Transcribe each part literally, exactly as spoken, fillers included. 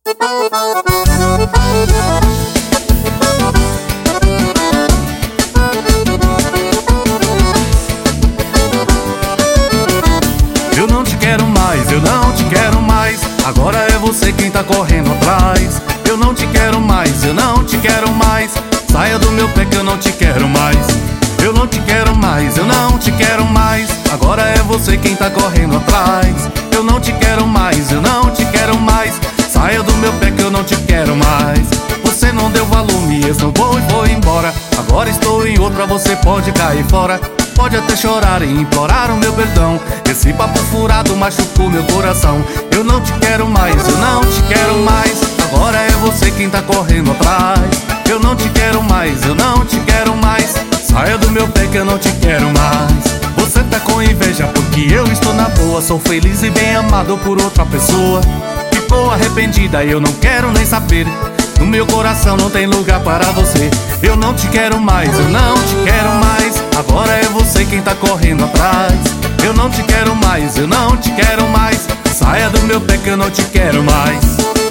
Eu não te quero mais, eu não te quero mais. Agora é você quem tá correndo atrás. Eu não te quero mais, eu não te quero mais. Saia do meu pé que eu não te quero mais. Eu não te quero mais, eu não te quero mais. Agora é você quem tá correndo atrás. Eu não te quero mais, eu não te quero mais. Saia do meu pé que eu não te quero mais. Você não deu valor, me esnobou e foi embora. Agora estou em outra, você pode cair fora. Pode até chorar e implorar o meu perdão. Esse papo furado machucou meu coração. Eu não te quero mais, eu não te quero mais. Agora é você quem tá correndo atrás. Eu não te quero mais, eu não te quero mais. Saia do meu pé que eu não te quero mais. Você tá com inveja porque eu estou na boa. Sou feliz e bem amado por outra pessoa. Ficou arrependida e eu não quero nem saber. No meu coração não tem lugar para você. Eu não te quero mais, eu não te quero mais. Agora é você quem tá correndo atrás. Eu não te quero mais, eu não te quero mais. Saia do meu pé que eu não te quero mais.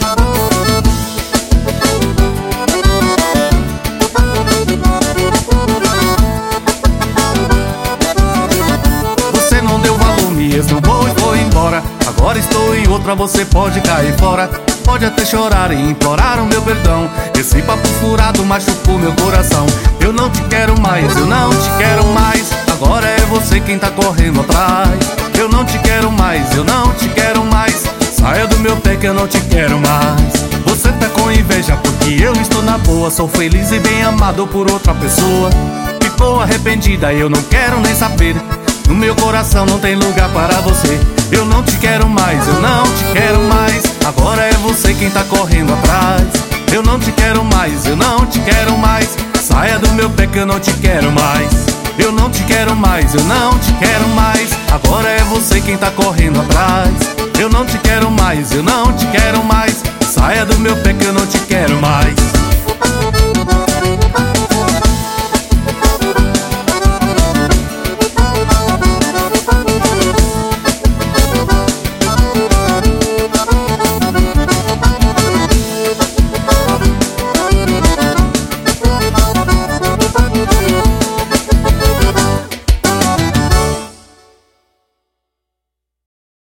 Você não deu valor, me esnobou e foi embora. Agora estou em outra, você pode cair fora. Pode até chorar e implorar o meu perdão. Esse papo furado machucou meu coração. Eu não te quero mais, eu não te quero mais. Agora é você quem tá correndo atrás. Eu não te quero mais, eu não te quero mais. Saia do meu pé que eu não te quero mais. Você tá com inveja porque eu estou na boa. Sou feliz e bem amado por outra pessoa. Ficou arrependida e eu não quero nem saber. No meu coração não tem lugar para você. Eu não te quero mais, eu não te quero mais. Agora é você quem tá correndo atrás. Eu não te quero mais, eu não te quero mais. Saia do meu pé que eu não te quero mais. Eu não te quero mais, eu não te quero mais. Agora é você quem tá correndo atrás. Eu não te quero mais, eu não te quero mais. Saia do meu pé que eu não te quero mais.